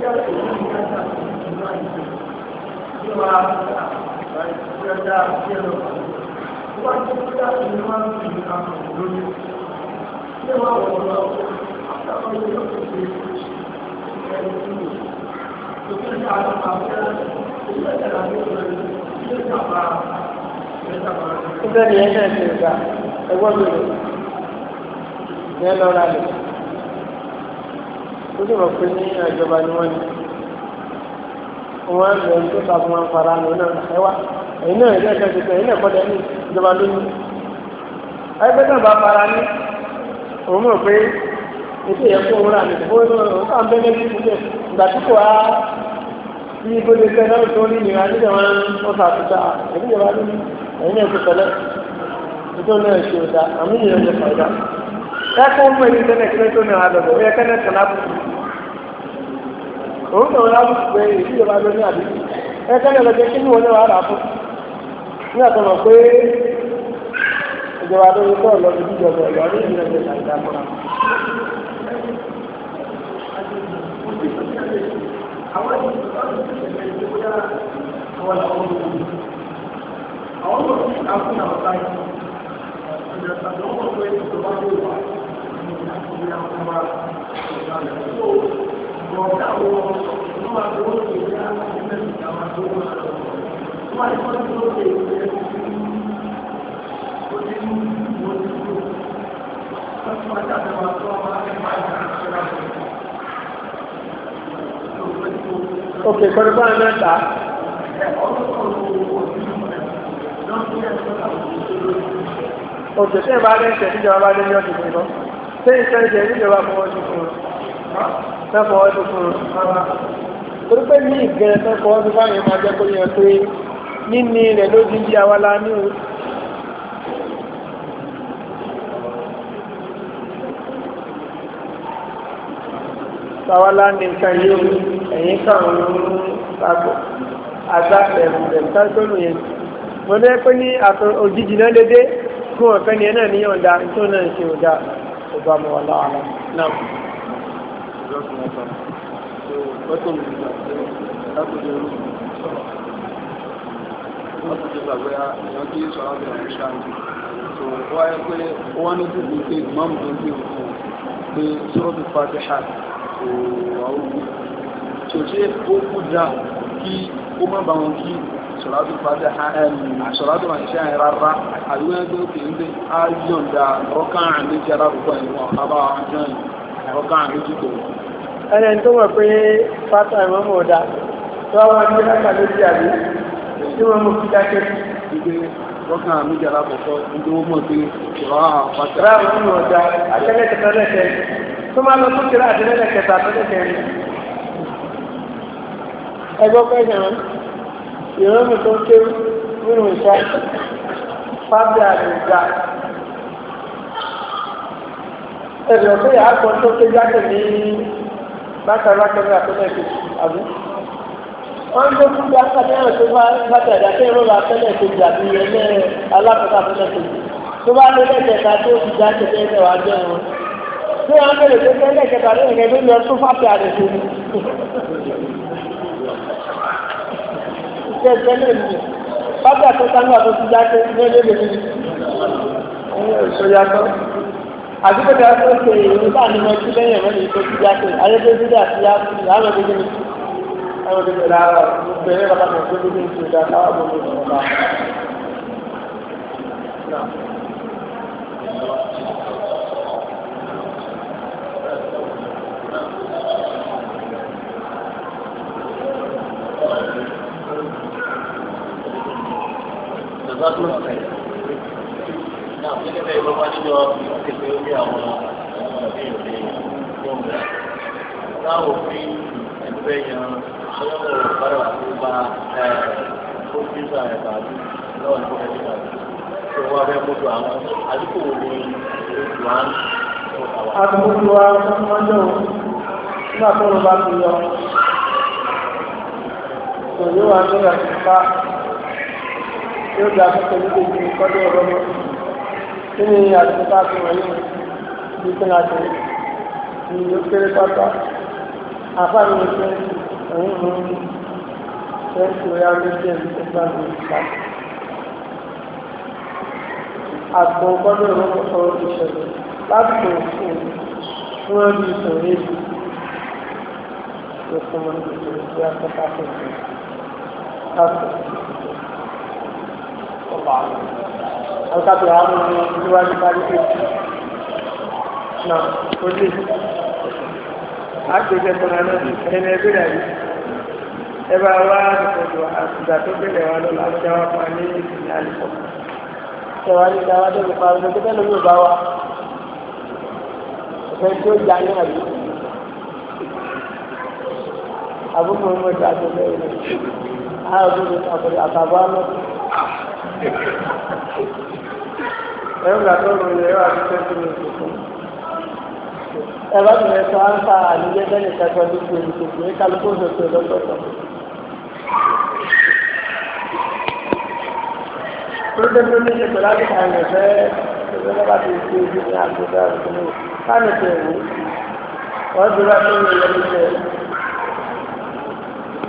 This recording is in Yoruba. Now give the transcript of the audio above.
Nígbà tí ẹ náà ṣe ìgbà ẹgbọ́n mi ní ẹ lọ́ra lè. Ó sì mọ̀ pé ní ìjọba ni wọ́n ní. Wọ́n á lọ tó ta fún wọn fara nù náà ẹwà. Ẹ̀yin náà ẹ̀jẹ̀ ṣe ṣe ẹ̀yin náà kọ́ dẹ́nu ìjọba ló ní. Ẹgbẹ́ náà bá fara ní. Òun mọ̀ pé ètò yẹn kó wúrà ní ìfowó náà ó ń bẹ́ẹ̀ ní ìfúnjẹ. Ìgbà tí kò á bí ibodè fẹ́ náà tó ní ìnira nígbà wọn wọ́n fà tuta ẹ̀yin ìjọba ló ní. Ẹ̀yin náà ti tẹ̀lé. Nítorí náà ṣe ọ̀dà àmì ìyẹn lè fàdà. Ẹ̀kọ́ mọ̀ ní tẹ́lẹ̀ kí ló náà lọ́dọ̀ ó yẹ kẹ́lẹ́ kan lábùkù. Òun náà lábùkù pé ìjọba ló ní àbí. Ẹ̀kẹ́lẹ́ lọ́jọ́ kí ni wọ́n náà wà rà fún. Ní àtọ̀nà pé ìjọba ló ní kọ́ lọ́dún ìjọba ìjọba ní ìjọba ìjọba ìjọba fúnra. Àwọn ọmọ tí a fún àwọn táyà ìrẹsàdọ̀ ọmọ pé ìjọba yóò wà ní ìyá ọmọ tó gbọ̀ọ̀dá àwọn ọmọ máa tó ó ṣe ìyá ilẹ̀ ìjàmà tó wà lọ́wọ́ wọ́n máa ń tó ṣe ìyẹ́ ó ní wọ́n ti tó wọ́n ti máa jáde máa tó àwọn akẹ́kọ̀ọ́ ìṣẹ́lá òkè kọ́nìkọ́ mẹ́ta òkè tí ìbá rẹ̀ ṣẹ̀ níjọba bá lé ní ọdún tó lọ tí ìṣẹ́ ìṣẹ́ níjọba fọwọ́ sí fún un fọwọ́ sí fún un torí pé ní ìgẹ̀rẹ̀ tó fọwọ́ sí fáwọn ìmọ̀ ajẹ́ kó yẹ pé níní rẹ̀ ló dín bí awala ní o awala ní nǹkan yìí ẹ̀yìn káwọn ń agbáfẹ́ ẹ̀mùtẹ́sọ́nù yẹn mo ní pé ní òjijì náà dédé fún ọ̀fẹ́ ni ẹ̀nà níyàn dá tó náà ṣe ò dá ọba mọ̀ wàlá àlá náà. wọ́n ní dùn pé ìmọ̀mù tó ń gbé òkú pé sọ́rọ́ tó fàájì hà kò wà ó gbé tó ṣe ó kú dá kí ó má bá wọn kí sọ̀rọ̀dún fàájì hà sọ̀rọ̀dún máa ṣe àyè rárá àdúgbò ẹgbẹ́ òkè ń gbé á yọ̀ǹda rọ́kàn àméjì arábùkọ̀ ìwọ̀n àbá àjọ rọ́kàn àméjì tó. ẹni tó mọ̀ pé pátá ìmọ̀mù ọ̀dà tó wá wọn ní láta lójú àbí tí wọ́n mú kí dákẹ́ ìgbé rọ́kàn àméjì arábùkọ̀ ìgbé wọ́n mọ̀ pé ìrọ̀ àpàtà. rà ìmọ̀mù ọ̀dà àtẹ́lẹ̀kẹ̀tẹ̀ tó máa lọ fún kìlá àtẹ́lẹ̀kẹ̀tẹ̀ àtẹ́lẹ̀kẹ̀ ẹgbọ́ pẹ́sàn ìrọ́mù tó kéwú nínú ìṣá fábíà nìgbà ẹ̀rọ pé àápọ̀ tó ké jáde ní bákàrákẹ́rẹ́ àtẹ́lẹ̀kẹ̀ àbí wọ́n ń gbókú bí akadẹ́rẹ́ tó bá bàtàdà kí ẹ̀rọ àtẹ́lẹ̀kẹ̀ àbí ẹlẹ́ alákọ̀ọ́kọ́ àtẹ́lẹ̀kẹ̀ tó bá lé lẹ́kẹ̀ẹ́ta tó fi jáde tẹ́lẹ̀ wá jẹ́ wọn tí wọ́n bẹ̀rẹ̀ tó tẹ́lẹ̀ kẹta lẹ́yìn tó lọ tún fábíà rẹ̀ tó ní tẹ́lẹ̀ ní bábí àtọ́sánú àtọ́sí jáde ní ẹlẹ́lẹ́ ní ìṣòyàtọ̀ àdúgbòdà tó ṣe ìrìn bá ní mọ́ sí lẹ́yìn ẹ̀mọ́ ní ìtọ́sí jáde ayébẹ́sídà àti àwọn ọmọdé ní àwọn ọmọdé lára bẹ̀rẹ̀ bàbá mi tó dúdú ní ìṣòdà káwà bọ̀ ní ìṣòdà Láwọn òfin ẹgbẹ́ yan ọlọ́pàá bára tó bá ó bíbá ẹ̀ tàbí lọ́wọ́ ní ọjọ́ ìgbà tó wá fẹ́ mọ́tò àwọn àdúgbò wo ni oṣù wa ń sọ àwọn. àdúgbò wa wọ́n jọ nígbà tó ló bá ti yọ kò yóò wá ní àtúntà yóò dá pípẹ́ níbi ìlú kọ́dọ̀ ọ̀rọ̀ mọ́ kí ni àtúntà tó wọ̀nyí bí kí ni àtúntà ni ó kéré pátá àfáàní ìṣẹ́ òun mú ṣẹ́ńtì orí méjì ẹ̀mí tó bá mi ìta. Àpò gbọ́dọ̀ lọ́kọ̀ ìṣẹ̀lẹ̀ láti kò fún ẹbí ìṣòro èdè tó fún wọn ní ìṣòro tí a fẹ́ ká fún ìṣòro. Láti ọ̀pá àkàtà àwọn ọmọ ìwádìí bá ní kéjì náà ó lè àgbẹ̀jẹ̀ tó náà ẹni ẹgbẹ́ rẹ̀ yìí ẹ bá wá ìṣòro àtìgbà tó bẹ̀rẹ̀ wá lọ́la ó jáwọ́ pa ní ìpínlẹ̀ àlùkò ṣẹ̀wá ní ìdáwà tó fi parí lọ́jọ́ bẹ́ẹ̀ ló yóò bá wa ọ̀fẹ́ tí ó já ní àbí àbúkù ọmọ ìjà tó bẹ́ẹ̀ rẹ̀ ààbò àtàbọ̀ àmọ́ ẹ̀rọ ìgbà tó rò rẹ̀ wà ní tẹ́sí ní ìṣòkò ẹ̀rọ ìgbà tó ń ta àníjẹ́ bẹ́ẹ̀ nìkan tó ní kí olùkòkò ní kálukú òṣèlú lọ́sọ̀tọ̀. Projeto ní ṣe pẹ̀lú àti àwọn ẹ̀fẹ́ ẹgbẹ́ bá ti ṣe ibi ní àgbẹ̀dá ìpínlẹ̀ káàní tẹ̀ wò wọ́n ti rà tó ń lọ níṣẹ́